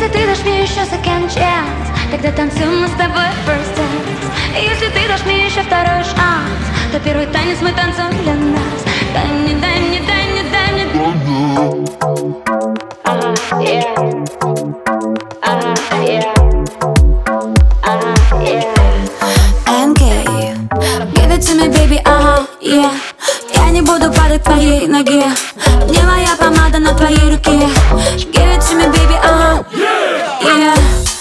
Если ты дашь мне еще second chance, тогда танцуем мы с тобой first dance. Если ты дашь мне еще второй шанс, то первый танец мы танцуем для нас. Дай мне, дай мне, дай мне, дай мне. NK, give it to me, baby, yeah. Я не буду падать к твоей ноге. Мне моя помада на твоей руке. Give it to me, baby, yeah.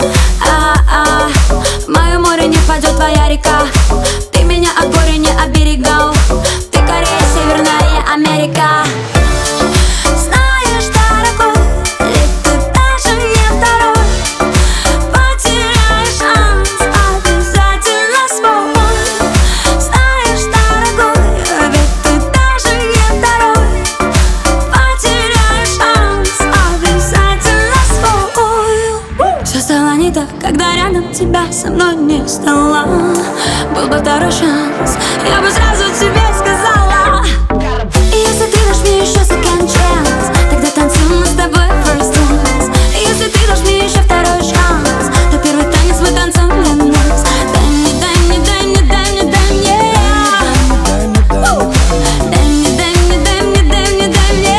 В мое море не впадет твоя река. Ты меня от горя не оберегал. Ты Корея, Северная, я Америка. Знаешь, дорогой, ведь ты даже не второй. Потеряешь шанс, обязательно свой. Знаешь, дорогой, ведь ты даже не второй. Потеряешь шанс, обязательно свой. Все стало не так, когда рядом тебя со мной не стало. Был бы второй шанс, я бы сразу тебе сказала. И если ты дашь мне еще second chance, тогда танцуем мы с тобой first dance. И если ты дашь мне еще второй шанс, то первый танец мы танцуем для нас. Дай мне, дай мне, дай мне, дай мне, дай мне. Дай мне, дай мне, дай мне, дай мне, дай мне.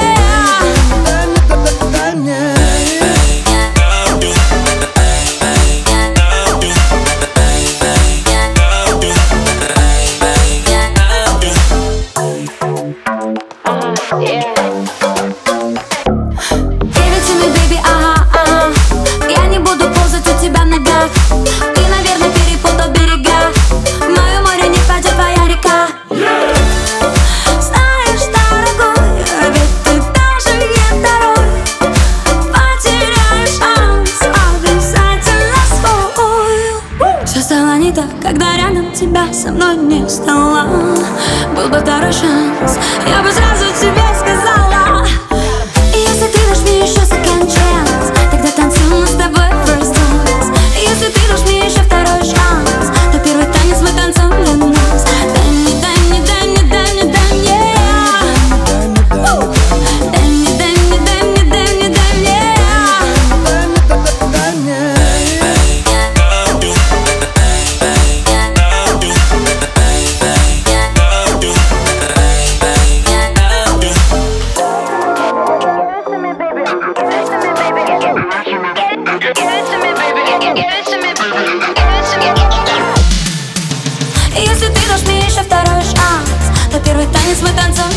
Give it to me, baby, Я не буду ползать у тебя в ногах. Ты, наверное, перепутал берега. В мое море не впадет твоя река. Знаешь, дорогой, ведь ты даже не второй. Потеряешь шанс, обязательно свой. Все стало не так, когда рядом тебя со мной не стало. Был бы второй шанс, я бы сразу тебе сказала. И если ты дашь мне еще second chance, тогда танцуем мы с тобой first dance. И если ты дашь мне еще второй шанс, то первый танец мы танцуем для нас. Дай мне, дай мне, дай мне, дай мне, дай мне. Дай мне, дай мне, дай мне, дай мне, дай мне. Если ты дашь мне еще второй шанс, то первый танец мы танцуем